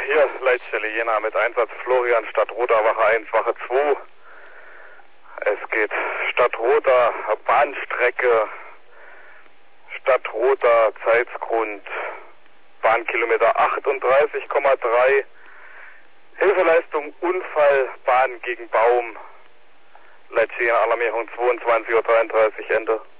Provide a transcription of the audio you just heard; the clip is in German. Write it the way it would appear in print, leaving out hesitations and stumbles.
hier Leitstelle Jena mit Einsatz Florian, Stadtroda, Wache 1, Wache 2. Es geht Stadtroda, Bahnstrecke, Stadtroda, Zeitsgrund, Bahnkilometer 38,3. Hilfeleistung, Unfall, Bahn gegen Baum. Leitstelle Jena, Alarmierung 22:33 Uhr, Ende.